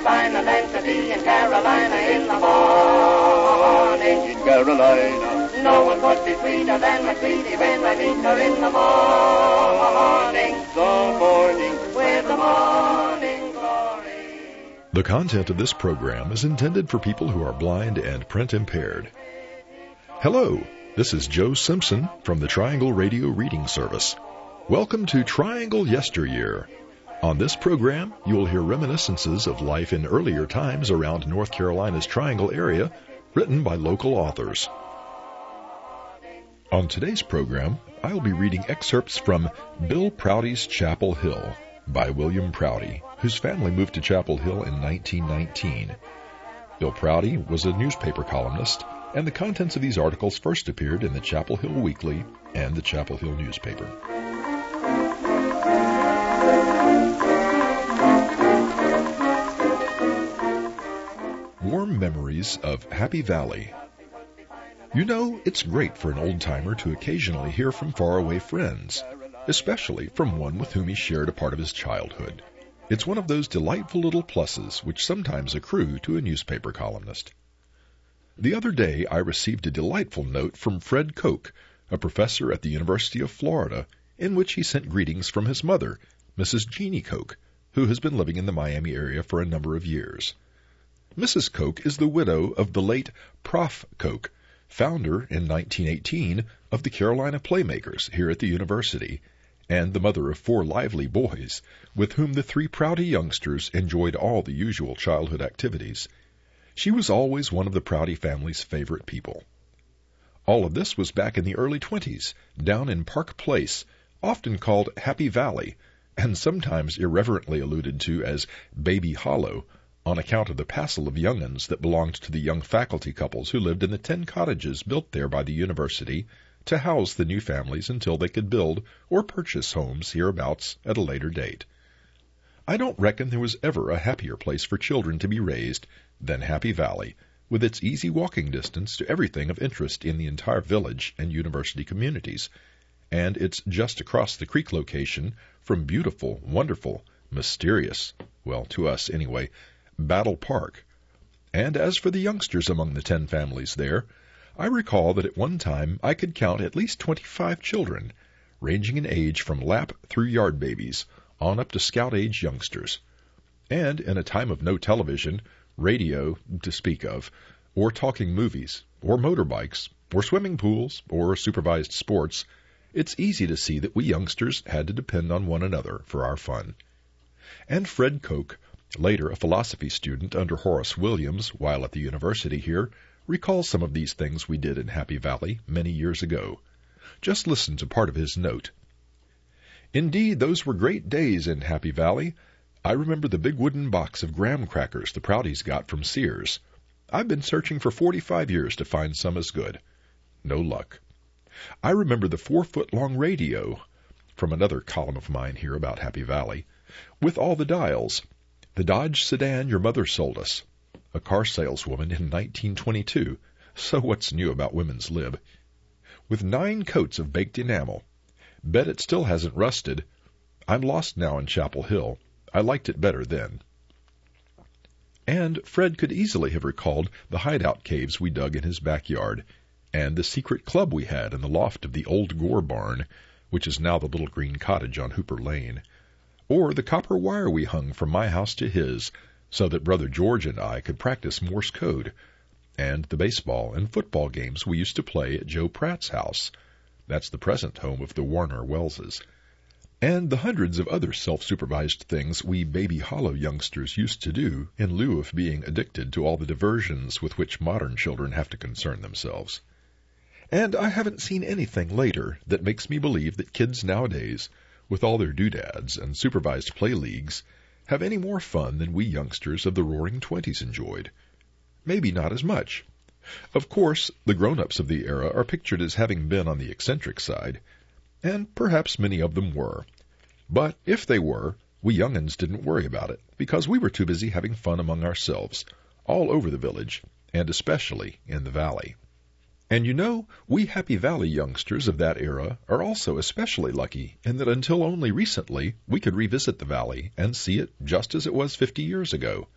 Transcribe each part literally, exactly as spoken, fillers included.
find the land to be in Carolina in the morning. In Carolina, no one could be sweeter than McCready when I meet her in the morning. the morning, With the morning glory. The content of this program is intended for people who are blind and print impaired. Hello, this is Joe Simpson from the Triangle Radio Reading Service. Welcome to Triangle Yesteryear. On this program, you will hear reminiscences of life in earlier times around North Carolina's Triangle area, written by local authors. On today's program, I'll be reading excerpts from Bill Prouty's Chapel Hill by William Prouty, whose family moved to Chapel Hill in nineteen nineteen. Bill Prouty was a newspaper columnist, and the contents of these articles first appeared in the Chapel Hill Weekly and the Chapel Hill newspaper. Warm memories of Happy Valley. You know, it's great for an old-timer to occasionally hear from faraway friends, especially from one with whom he shared a part of his childhood. It's one of those delightful little pluses which sometimes accrue to a newspaper columnist. The other day I received a delightful note from Fred Koch, a professor at the University of Florida, in which he sent greetings from his mother, Missus Jeannie Koch, who has been living in the Miami area for a number of years. Missus Koch is the widow of the late Professor Koch, founder in nineteen eighteen of the Carolina Playmakers here at the university, and the mother of four lively boys, with whom the three Prouty youngsters enjoyed all the usual childhood activities. She was always one of the Prouty family's favorite people. All of this was back in the early twenties, down in Park Place, often called Happy Valley, and sometimes irreverently alluded to as Baby Hollow, on account of the passel of young'uns that belonged to the young faculty couples who lived in the ten cottages built there by the university to house the new families until they could build or purchase homes hereabouts at a later date. I don't reckon there was ever a happier place for children to be raised than Happy Valley, with its easy walking distance to everything of interest in the entire village and university communities, and its just across the creek location from beautiful, wonderful, mysterious, well, to us anyway, Battle Park. And as for the youngsters among the ten families there, I recall that at one time I could count at least twenty-five children, ranging in age from lap through yard babies, on up to scout-age youngsters. And in a time of no television, radio to speak of, or talking movies, or motorbikes, or swimming pools, or supervised sports, it's easy to see that we youngsters had to depend on one another for our fun. And Fred Koch, later a philosophy student under Horace Williams while at the university here, recalls some of these things we did in Happy Valley many years ago. Just listen to part of his note. Indeed, those were great days in Happy Valley. I remember the big wooden box of graham crackers the Proutys got from Sears. I've been searching for forty-five years to find some as good. No luck. I remember the four-foot-long radio, from another column of mine here about Happy Valley, with all the dials. The Dodge sedan your mother sold us. A car saleswoman in nineteen twenty-two. So what's new about women's lib? With nine coats of baked enamel. Bet it still hasn't rusted. I'm lost now in Chapel Hill. I liked it better then. And Fred could easily have recalled the hideout caves we dug in his backyard, and the secret club we had in the loft of the old Gore barn, which is now the little green cottage on Hooper Lane, or the copper wire we hung from my house to his, so that Brother George and I could practice Morse code, and the baseball and football games we used to play at Joe Pratt's house. That's the present home of the Warner Wellses. And the hundreds of other self-supervised things we Baby Hollow youngsters used to do in lieu of being addicted to all the diversions with which modern children have to concern themselves. And I haven't seen anything later that makes me believe that kids nowadays, with all their doodads and supervised play leagues, have any more fun than we youngsters of the Roaring Twenties enjoyed. Maybe not as much. Of course, the grown-ups of the era are pictured as having been on the eccentric side, and perhaps many of them were. But if they were, we young'uns didn't worry about it, because we were too busy having fun among ourselves, all over the village, and especially in the valley. And you know, we Happy Valley youngsters of that era are also especially lucky in that until only recently we could revisit the valley and see it just as it was fifty years ago.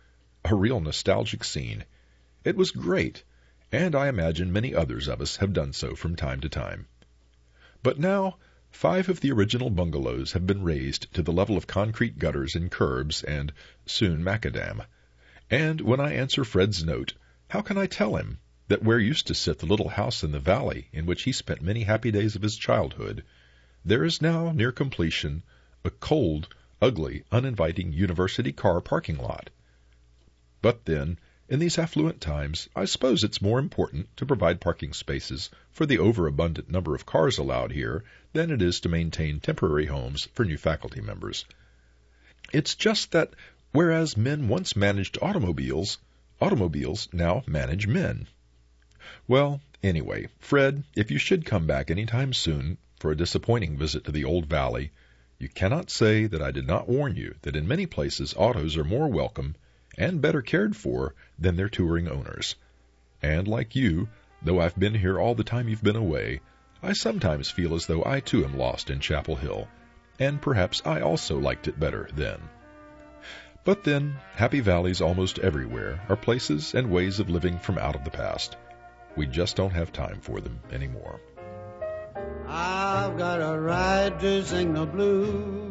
a real nostalgic scene. It was great, and I imagine many others of us have done so from time to time. But now, five of the original bungalows have been raised to the level of concrete gutters and curbs and soon macadam. And when I answer Fred's note, how can I tell him that where used to sit the little house in the valley in which he spent many happy days of his childhood, there is now, near completion, a cold, ugly, uninviting university car parking lot? But then, in these affluent times, I suppose it's more important to provide parking spaces for the overabundant number of cars allowed here than it is to maintain temporary homes for new faculty members. It's just that whereas men once managed automobiles, automobiles now manage men. Well, anyway, Fred, if you should come back any time soon for a disappointing visit to the old valley, you cannot say that I did not warn you that in many places autos are more welcome and better cared for than their touring owners. And like you, though I've been here all the time you've been away, I sometimes feel as though I too am lost in Chapel Hill, and perhaps I also liked it better then. But then, happy valleys almost everywhere are places and ways of living from out of the past. We just don't have time for them anymore. I've got a right to sing the blues.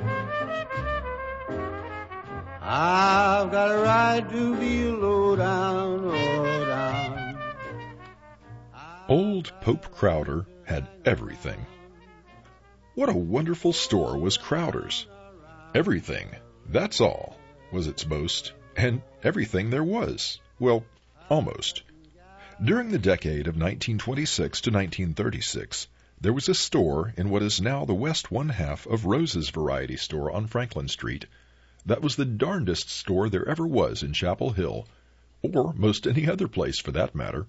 I've got a right to be low down, low down. Old Pope Crowder had everything. What a wonderful store was Crowder's. Everything, that's all, was its boast, and everything there was. Well, almost. During the decade of nineteen twenty-six to nineteen thirty-six, there was a store in what is now the west one-half of Rose's Variety Store on Franklin Street. That was the darndest store there ever was in Chapel Hill, or most any other place for that matter.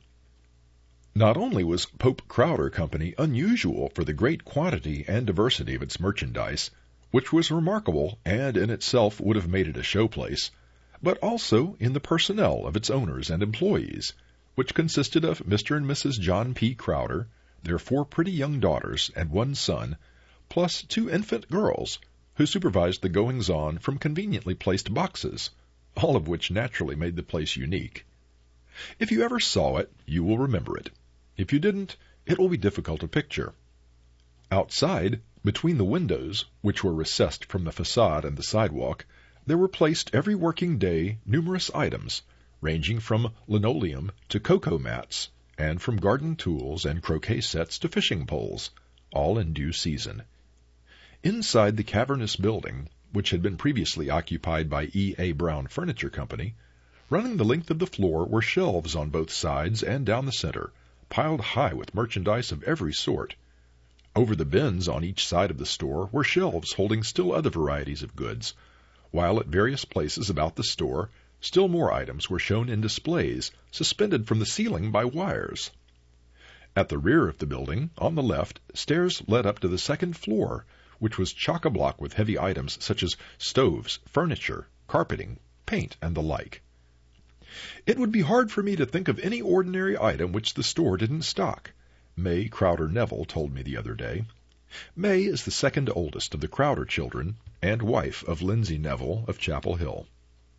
Not only was Pope Crowder Company unusual for the great quantity and diversity of its merchandise, which was remarkable and in itself would have made it a showplace, but also in the personnel of its owners and employees, which consisted of Mister and Missus John P. Crowder, their four pretty young daughters and one son, plus two infant girls, who supervised the goings-on from conveniently placed boxes, all of which naturally made the place unique. If you ever saw it, you will remember it. If you didn't, it will be difficult to picture. Outside, between the windows, which were recessed from the facade and the sidewalk, there were placed every working day numerous items, ranging from linoleum to cocoa mats, and from garden tools and croquet sets to fishing poles, all in due season. Inside the cavernous building, which had been previously occupied by E. A. Brown Furniture Company, running the length of the floor were shelves on both sides and down the center, piled high with merchandise of every sort. Over the bins on each side of the store were shelves holding still other varieties of goods, while at various places about the store still more items were shown in displays suspended from the ceiling by wires. At the rear of the building, on the left, stairs led up to the second floor, which was chock-a-block with heavy items such as stoves, furniture, carpeting, paint, and the like. It would be hard for me to think of any ordinary item which the store didn't stock, May Crowder Neville told me the other day. May is the second oldest of the Crowder children and wife of Lindsay Neville of Chapel Hill.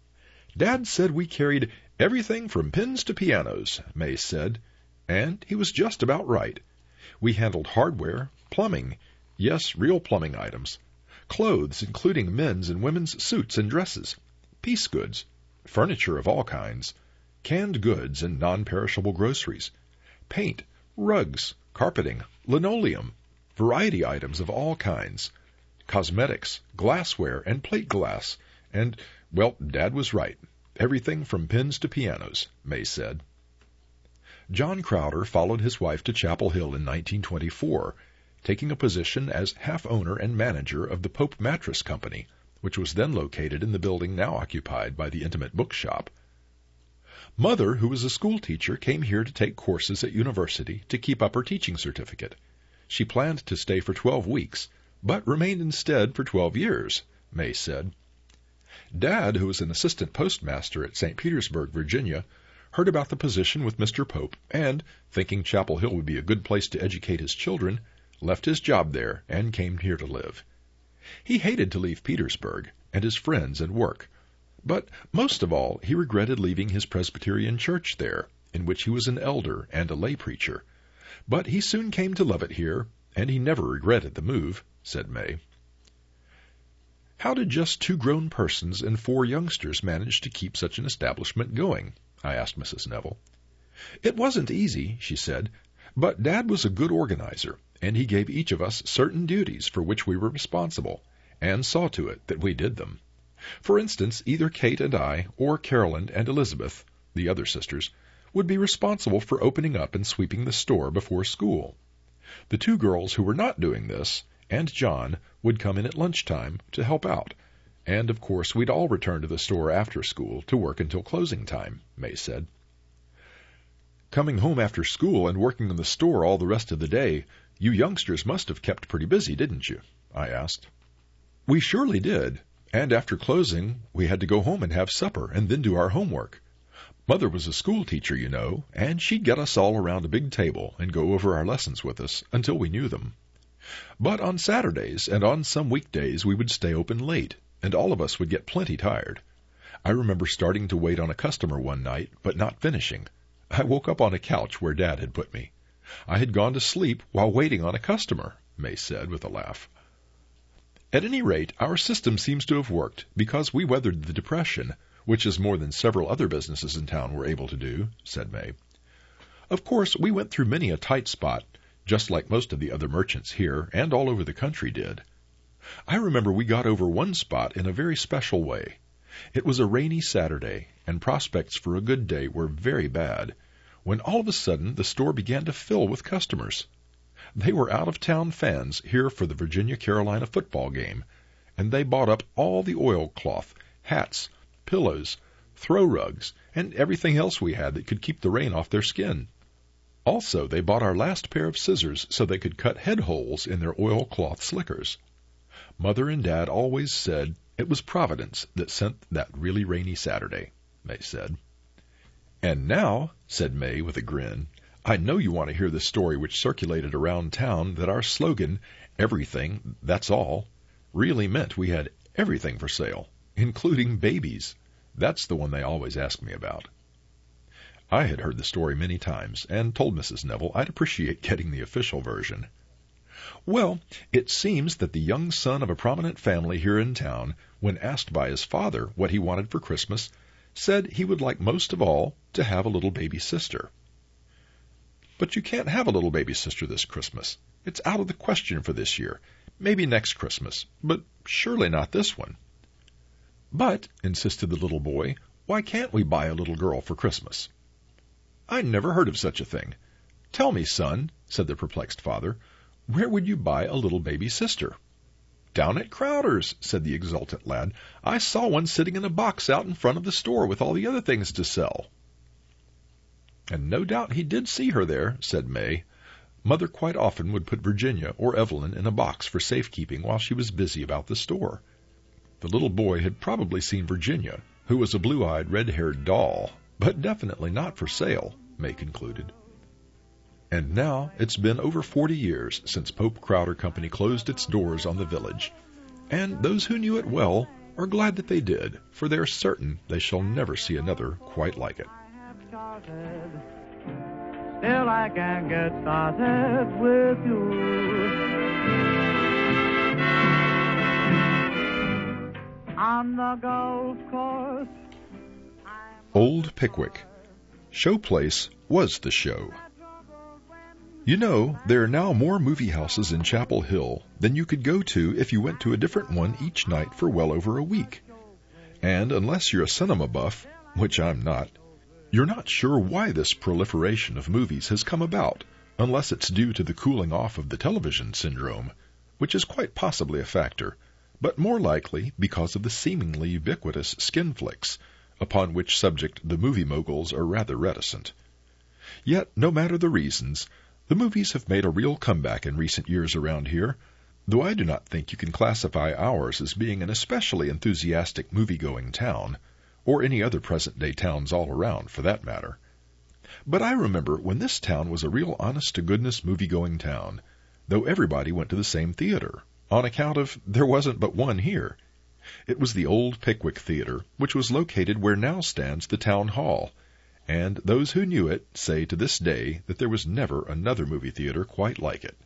Dad said we carried everything from pins to pianos, May said, and he was just about right. We handled hardware, plumbing, yes, real plumbing items, clothes including men's and women's suits and dresses, piece goods, furniture of all kinds, canned goods and non-perishable groceries, paint, rugs, carpeting, linoleum, variety items of all kinds, cosmetics, glassware, and plate glass, and, well, Dad was right. Everything from pins to pianos, May said. John Crowder followed his wife to Chapel Hill in nineteen twenty-four, taking a position as half-owner and manager of the Pope Mattress Company, which was then located in the building now occupied by the Intimate Bookshop. Mother, who was a schoolteacher, came here to take courses at university to keep up her teaching certificate. She planned to stay for twelve weeks, but remained instead for twelve years, May said. Dad, who was an assistant postmaster at Saint Petersburg, Virginia, heard about the position with Mister Pope and, thinking Chapel Hill would be a good place to educate his children, left his job there and came here to live. He hated to leave Petersburg and his friends and work, But most of all, he regretted leaving his Presbyterian church there, in which he was an elder and a lay preacher. But he soon came to love it here, and he never regretted the move, said May. How did just two grown persons and four youngsters manage to keep such an establishment going? I asked Missus Neville. It wasn't easy, she said, but Dad was a good organizer, and he gave each of us certain duties for which we were responsible, and saw to it that we did them. For instance, either Kate and I, or Carolyn and Elizabeth, the other sisters, would be responsible for opening up and sweeping the store before school. The two girls who were not doing this, and John, would come in at lunchtime to help out, and of course we'd all return to the store after school to work until closing time, May said. Coming home after school and working in the store all the rest of the day, you youngsters must have kept pretty busy, didn't you? I asked. We surely did, and after closing we had to go home and have supper and then do our homework. Mother was a school teacher, you know, and she'd get us all around a big table and go over our lessons with us until we knew them. But on Saturdays and on some weekdays we would stay open late, and all of us would get plenty tired. I remember starting to wait on a customer one night, but not finishing. I woke up on a couch where Dad had put me. I had gone to sleep while waiting on a customer, May said with a laugh. At any rate, our system seems to have worked, because we weathered the Depression, which is more than several other businesses in town were able to do, said May. Of course, we went through many a tight spot, just like most of the other merchants here and all over the country did. I remember we got over one spot in a very special way. It was a rainy Saturday, and prospects for a good day were very bad, when all of a sudden the store began to fill with customers. They were out-of-town fans here for the Virginia-Carolina football game, and they bought up all the oilcloth, hats, pillows, throw rugs, and everything else we had that could keep the rain off their skin. Also, they bought our last pair of scissors so they could cut head holes in their oilcloth slickers. Mother and Dad always said it was Providence that sent that really rainy Saturday, May said. And now, said May with a grin, I know you want to hear the story which circulated around town that our slogan, everything, that's all, really meant we had everything for sale, including babies. That's the one they always ask me about. I had heard the story many times and told Missus Neville I'd appreciate getting the official version. Well, it seems that the young son of a prominent family here in town, when asked by his father what he wanted for Christmas, said he would like most of all to have a little baby sister. But you can't have a little baby sister this Christmas. It's out of the question for this year. Maybe next Christmas, but surely not this one. But, insisted the little boy, why can't we buy a little girl for Christmas? I never heard of such a thing. Tell me, son, said the perplexed father, where would you buy a little baby sister? Down at Crowder's, said the exultant lad. I saw one sitting in a box out in front of the store with all the other things to sell. And no doubt he did see her there, said May. Mother quite often would put Virginia or Evelyn in a box for safekeeping while she was busy about the store. The little boy had probably seen Virginia, who was a blue-eyed, red-haired doll, but definitely not for sale, May concluded. And now it's been over forty years since Pope Crowder Company closed its doors on the village, and those who knew it well are glad that they did, for they're certain they shall never see another quite like it. Still I can get started with you. On the golf course. Old Pickwick. Showplace was the show. You know, there are now more movie houses in Chapel Hill than you could go to if you went to a different one each night for well over a week. And unless you're a cinema buff, which I'm not, you're not sure why this proliferation of movies has come about, unless it's due to the cooling off of the television syndrome, which is quite possibly a factor, but more likely because of the seemingly ubiquitous skin flicks, upon which subject the movie moguls are rather reticent. Yet, no matter the reasons, the movies have made a real comeback in recent years around here, though I do not think you can classify ours as being an especially enthusiastic movie-going town, or any other present-day towns all around, for that matter. But I remember when this town was a real honest-to-goodness movie-going town, though everybody went to the same theater, on account of there wasn't but one here. It was the old Pickwick Theater, which was located where now stands the town hall, and those who knew it say to this day that there was never another movie theater quite like it.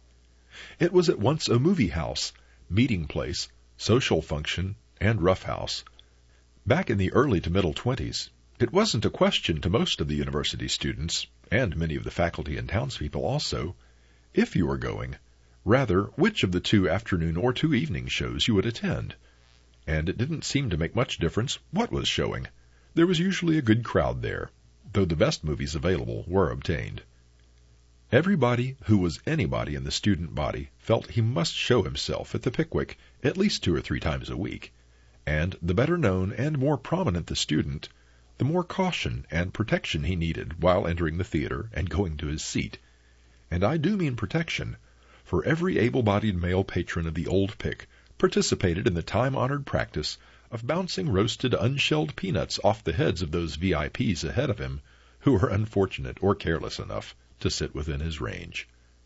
It was at once a movie house, meeting place, social function, and rough house. Back in the early to middle twenties, it wasn't a question to most of the university students, and many of the faculty and townspeople also, if you were going, rather which of the two afternoon or two evening shows you would attend. And it didn't seem to make much difference what was showing. There was usually a good crowd there, though the best movies available were obtained. Everybody who was anybody in the student body felt he must show himself at the Pickwick at least two or three times a week, and the better known and more prominent the student, the more caution and protection he needed while entering the theater and going to his seat. And I do mean protection, for every able-bodied male patron of the Old Pick participated in the time-honored practice of bouncing roasted unshelled peanuts off the heads of those V I Ps ahead of him who were unfortunate or careless enough to sit within his range.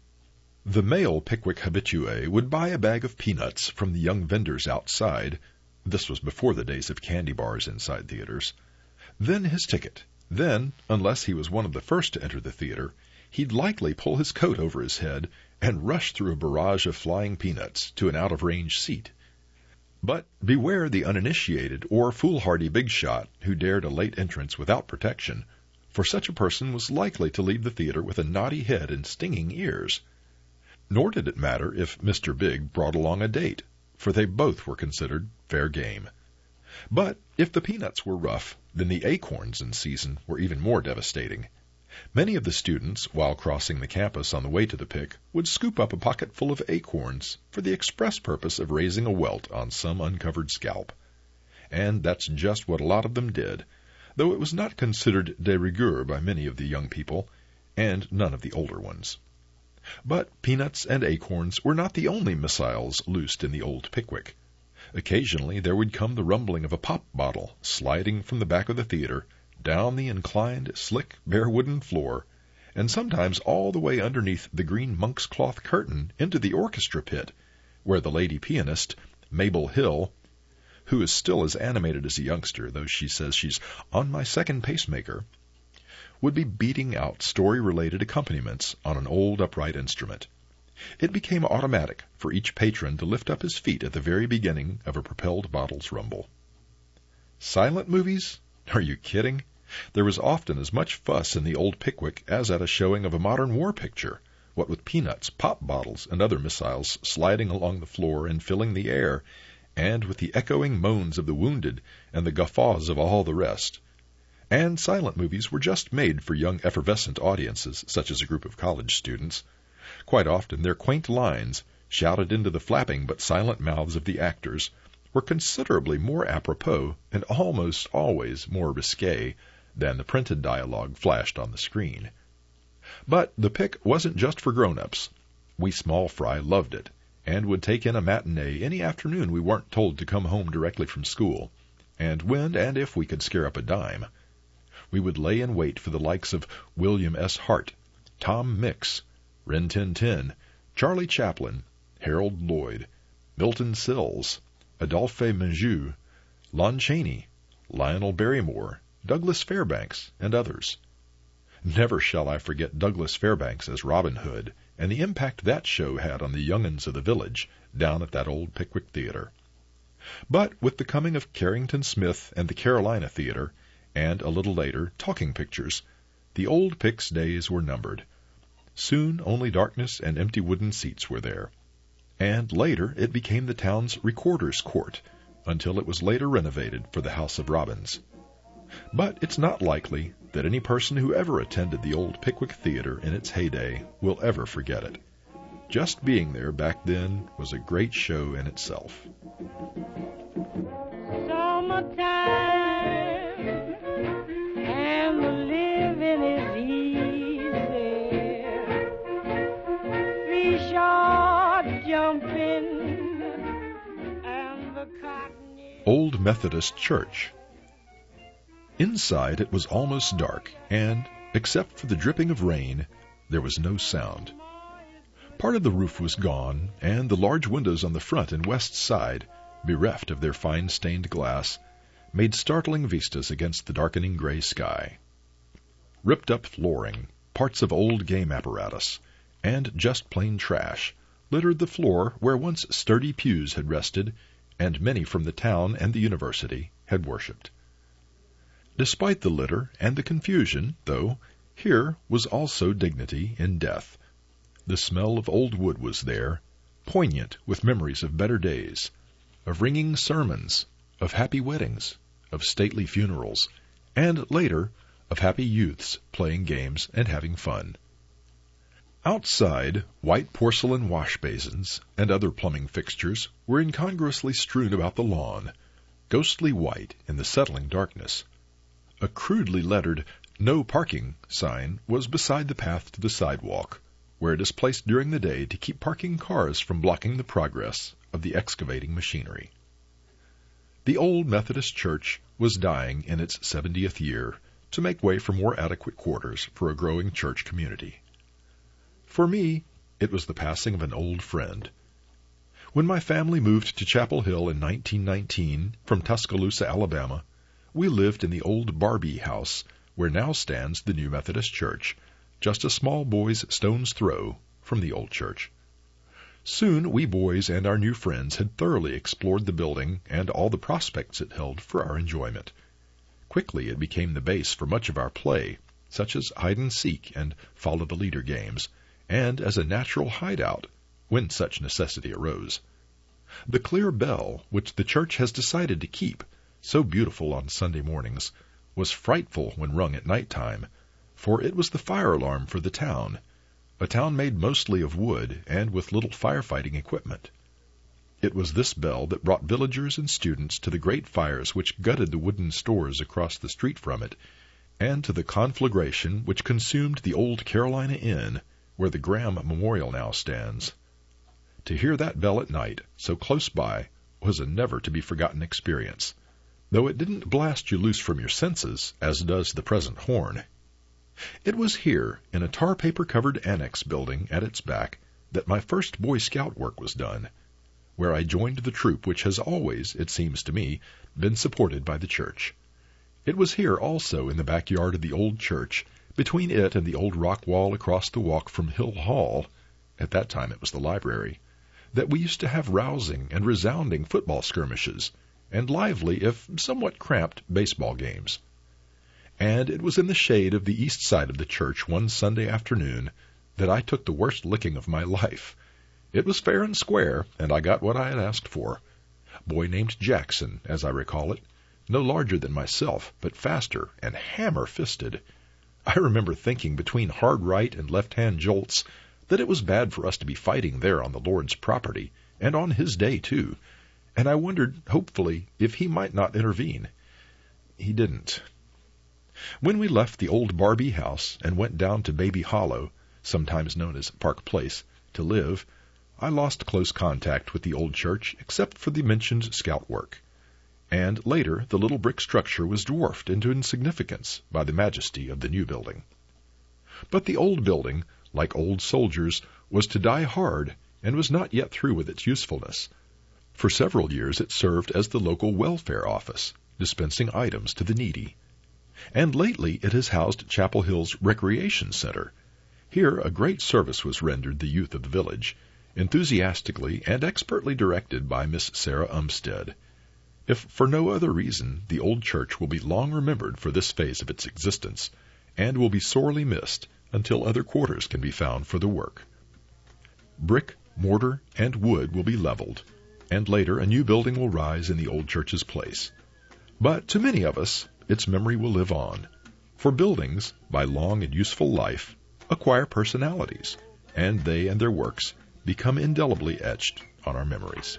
The male Pickwick habitué would buy a bag of peanuts from the young vendors outside. This was before the days of candy bars inside theaters. Then his ticket. Then, unless he was one of the first to enter the theater, he'd likely pull his coat over his head and rush through a barrage of flying peanuts to an out-of-range seat. But beware the uninitiated or foolhardy big shot who dared a late entrance without protection, for such a person was likely to leave the theater with a knotty head and stinging ears. Nor did it matter if Mister Big brought along a date, for they both were considered fair game. But if the peanuts were rough, then the acorns in season were even more devastating. Many of the students, while crossing the campus on the way to the Pick, would scoop up a pocketful of acorns for the express purpose of raising a welt on some uncovered scalp. And that's just what a lot of them did, though it was not considered de rigueur by many of the young people, and none of the older ones. But peanuts and acorns were not the only missiles loosed in the Old Pickwick. Occasionally there would come the rumbling of a pop bottle sliding from the back of the theater down the inclined, slick, bare wooden floor, and sometimes all the way underneath the green monk's cloth curtain into the orchestra pit, where the lady pianist, Mabel Hill, who is still as animated as a youngster, though she says she's on my second pacemaker, would be beating out story-related accompaniments on an old upright instrument. It became automatic for each patron to lift up his feet at the very beginning of a propelled bottle's rumble. Silent movies? Are you kidding? There was often as much fuss in the Old Pickwick as at a showing of a modern war picture, what with peanuts, pop bottles, and other missiles sliding along the floor and filling the air, and with the echoing moans of the wounded and the guffaws of all the rest. And silent movies were just made for young effervescent audiences, such as a group of college students. Quite often their quaint lines, shouted into the flapping but silent mouths of the actors, were considerably more apropos and almost always more risque than the printed dialogue flashed on the screen. But the Pick wasn't just for grown-ups. We small fry loved it, and would take in a matinee any afternoon we weren't told to come home directly from school, and when and if we could scare up a dime. We would lay in wait for the likes of William S. Hart, Tom Mix, Rin Tin Tin, Charlie Chaplin, Harold Lloyd, Milton Sills, Adolphe Menjou, Lon Chaney, Lionel Barrymore, Douglas Fairbanks, and others. Never shall I forget Douglas Fairbanks as Robin Hood, and the impact that show had on the young'uns of the village down at that old Pickwick Theater. But with the coming of Carrington Smith and the Carolina Theater, and a little later, talking pictures, the Old Pick's days were numbered. Soon only darkness and empty wooden seats were there. And later it became the town's recorder's court, until it was later renovated for the House of Robins. But it's not likely that any person who ever attended the Old Pickwick Theater in its heyday will ever forget it. Just being there back then was a great show in itself. Summertime, and the living is easy. Three short jumping, and the cotton is... Old Methodist Church. Inside it was almost dark, and, except for the dripping of rain, there was no sound. Part of the roof was gone, and the large windows on the front and west side, bereft of their fine stained glass, made startling vistas against the darkening gray sky. Ripped up flooring, parts of old game apparatus, and just plain trash littered the floor where once sturdy pews had rested, and many from the town and the university had worshipped. Despite the litter and the confusion, though, here was also dignity in death. The smell of old wood was there, poignant with memories of better days, of ringing sermons, of happy weddings, of stately funerals, and, later, of happy youths playing games and having fun. Outside, white porcelain wash basins and other plumbing fixtures were incongruously strewn about the lawn, ghostly white in the settling darkness. A crudely lettered "No Parking" sign was beside the path to the sidewalk, where it is placed during the day to keep parking cars from blocking the progress of the excavating machinery. The old Methodist church was dying in its seventieth year to make way for more adequate quarters for a growing church community. For me, it was the passing of an old friend. When my family moved to Chapel Hill in nineteen nineteen from Tuscaloosa, Alabama, we lived in the old Barbie house where now stands the new Methodist church, just a small boy's stone's throw from the old church. Soon we boys and our new friends had thoroughly explored the building and all the prospects it held for our enjoyment. Quickly it became the base for much of our play, such as hide-and-seek and follow-the-leader games, and as a natural hideout when such necessity arose. The clear bell, which the church has decided to keep, so beautiful on Sunday mornings, was frightful when rung at night time, for it was the fire alarm for the town, a town made mostly of wood and with little firefighting equipment. It was this bell that brought villagers and students to the great fires which gutted the wooden stores across the street from it, and to the conflagration which consumed the old Carolina Inn, where the Graham Memorial now stands. To hear that bell at night, so close by, was a never-to-be-forgotten experience, though it didn't blast you loose from your senses, as does the present horn. It was here, in a tar-paper-covered annex building at its back, that my first Boy Scout work was done, where I joined the troop which has always, it seems to me, been supported by the church. It was here also, in the backyard of the old church, between it and the old rock wall across the walk from Hill Hall, at that time it was the library, that we used to have rousing and resounding football skirmishes, and lively, if somewhat cramped, baseball games. And it was in the shade of the east side of the church one Sunday afternoon that I took the worst licking of my life. It was fair and square, and I got what I had asked for. A boy named Jackson, as I recall it, no larger than myself, but faster and hammer-fisted. I remember thinking between hard right and left-hand jolts that it was bad for us to be fighting there on the Lord's property, and on His day, too, and I wondered, hopefully, if He might not intervene. He didn't. When we left the old Barbie house and went down to Baby Hollow, sometimes known as Park Place, to live, I lost close contact with the old church except for the mentioned scout work. And later the little brick structure was dwarfed into insignificance by the majesty of the new building. But the old building, like old soldiers, was to die hard and was not yet through with its usefulness. For several years it served as the local welfare office, dispensing items to the needy. And lately it has housed Chapel Hill's Recreation Center. Here a great service was rendered the youth of the village, enthusiastically and expertly directed by Miss Sarah Umstead. If for no other reason, the old church will be long remembered for this phase of its existence, and will be sorely missed until other quarters can be found for the work. Brick, mortar, and wood will be leveled, and later a new building will rise in the old church's place. But to many of us, its memory will live on, for buildings, by long and useful life, acquire personalities, and they and their works become indelibly etched on our memories.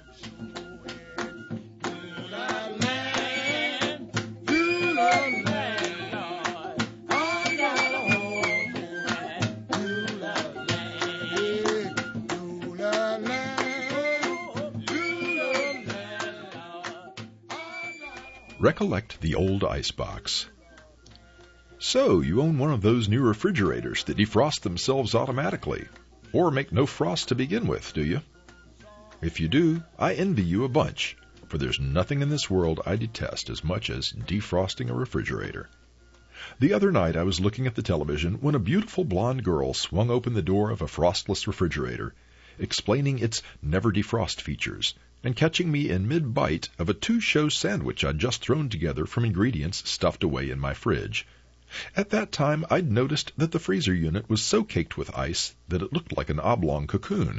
Recollect the old icebox. So, you own one of those new refrigerators that defrost themselves automatically, or make no frost to begin with, do you? If you do, I envy you a bunch, for there's nothing in this world I detest as much as defrosting a refrigerator. The other night I was looking at the television when a beautiful blonde girl swung open the door of a frostless refrigerator, explaining its never defrost features, and catching me in mid-bite of a two-show sandwich I'd just thrown together from ingredients stuffed away in my fridge. At that time I'd noticed that the freezer unit was so caked with ice that it looked like an oblong cocoon.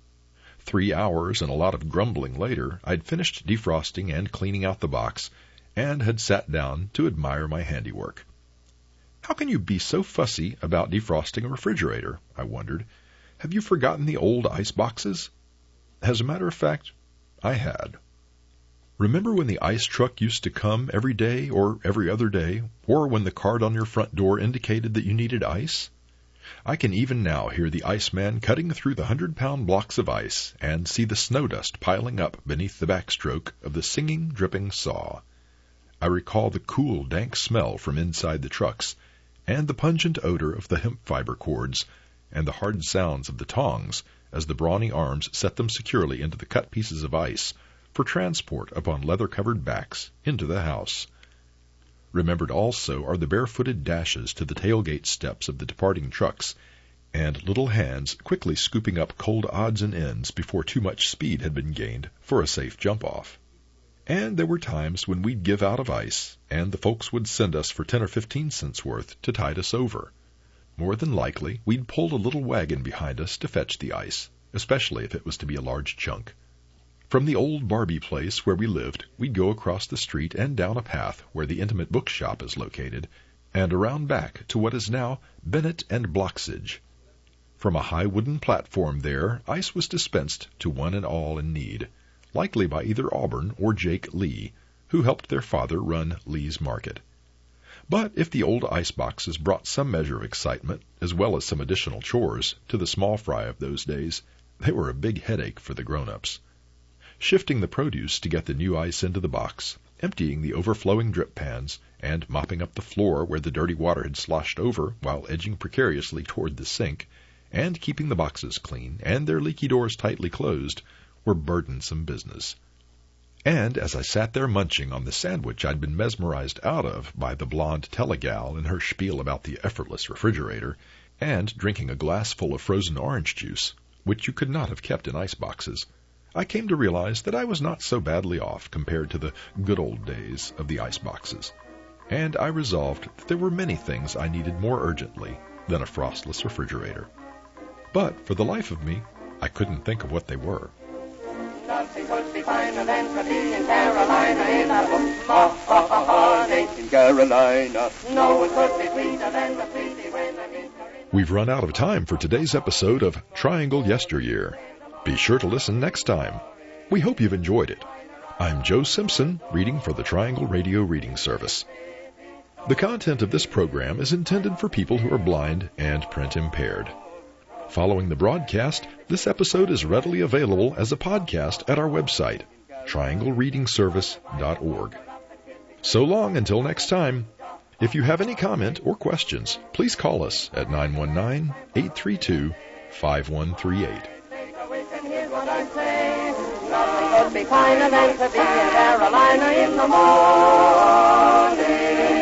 Three hours and a lot of grumbling later, I'd finished defrosting and cleaning out the box, and had sat down to admire my handiwork. How can you be so fussy about defrosting a refrigerator? I wondered. Have you forgotten the old ice boxes? As a matter of fact, I had. Remember when the ice truck used to come every day or every other day, or when the card on your front door indicated that you needed ice? I can even now hear the iceman cutting through the hundred-pound blocks of ice and see the snow dust piling up beneath the backstroke of the singing, dripping saw. I recall the cool, dank smell from inside the trucks, and the pungent odor of the hemp fiber cords, and the hard sounds of the tongs as the brawny arms set them securely into the cut pieces of ice for transport upon leather-covered backs into the house. Remembered also are the barefooted dashes to the tailgate steps of the departing trucks, and little hands quickly scooping up cold odds and ends before too much speed had been gained for a safe jump-off. And there were times when we'd give out of ice, and the folks would send us for ten or fifteen cents worth to tide us over. More than likely, we'd pull a little wagon behind us to fetch the ice, especially if it was to be a large chunk. From the old Barbie place where we lived, we'd go across the street and down a path where the Intimate Bookshop is located, and around back to what is now Bennett and Bloxage. From a high wooden platform there, ice was dispensed to one and all in need, likely by either Auburn or Jake Lee, who helped their father run Lee's Market. But if the old ice boxes brought some measure of excitement, as well as some additional chores, to the small fry of those days, they were a big headache for the grown-ups. Shifting the produce to get the new ice into the box, emptying the overflowing drip pans, and mopping up the floor where the dirty water had sloshed over while edging precariously toward the sink, and keeping the boxes clean and their leaky doors tightly closed, were burdensome business. And as I sat there munching on the sandwich I'd been mesmerized out of by the blonde telegal in her spiel about the effortless refrigerator, and drinking a glass full of frozen orange juice, which you could not have kept in ice boxes, I came to realize that I was not so badly off compared to the good old days of the ice boxes, and I resolved that there were many things I needed more urgently than a frostless refrigerator. But for the life of me, I couldn't think of what they were. Nothing could be finer than to be in Carolina in a morning. In Carolina, No one could be sweeter than the sweetie when I meet her in We've run out of time for today's episode of Triangle Yesteryear. Be sure to listen next time. We hope you've enjoyed it. I'm Joe Simpson, reading for the Triangle Radio Reading Service. The content of this program is intended for people who are blind and print impaired. Following the broadcast, this episode is readily available as a podcast at our website, triangle reading service dot org. So long until next time. If you have any comment or questions, please call us at nine one nine, eight three two, five one three eight. And here's what I say. Nothing could be finer than to be in Carolina in the morning.